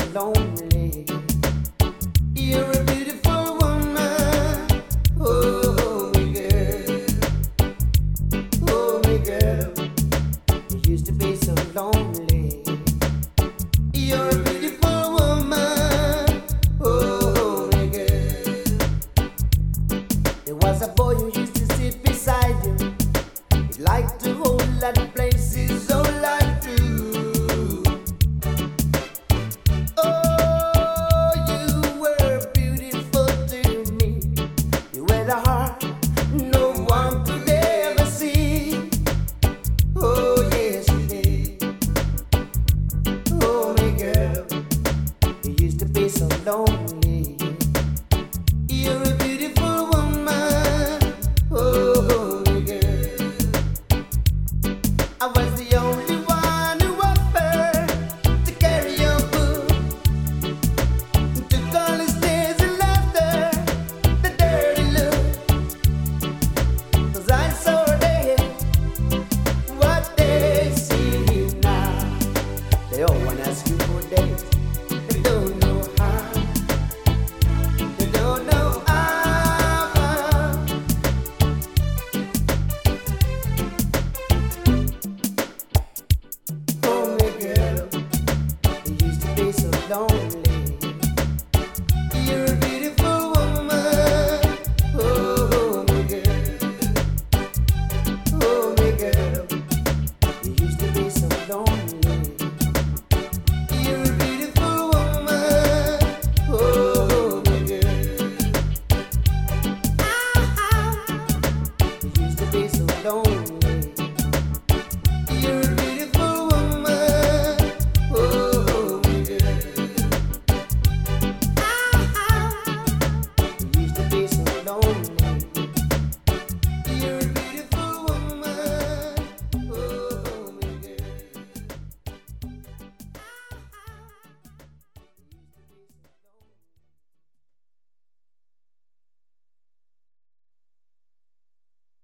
lonely. You're a beautiful woman. Oh, me girl. Oh, me girl. You used to be so lonely. You're a beautiful woman. Oh, me girl. There was a boy who used to sit beside you. He liked to hold that places so like true. Oh, you were beautiful to me. You had a heart no one could ever see. Oh, yes, you did. Oh, my girl, you used to be so lonely. You're a beautiful woman. Oh, my girl. I was the only one who offered to carry your book, to call his tears and laughter, the dirty look. 'Cause I saw they what they see now. They all wanna ask you for dates. They don't know how. They don't know how. Oh, my girl, you used to be so lonely.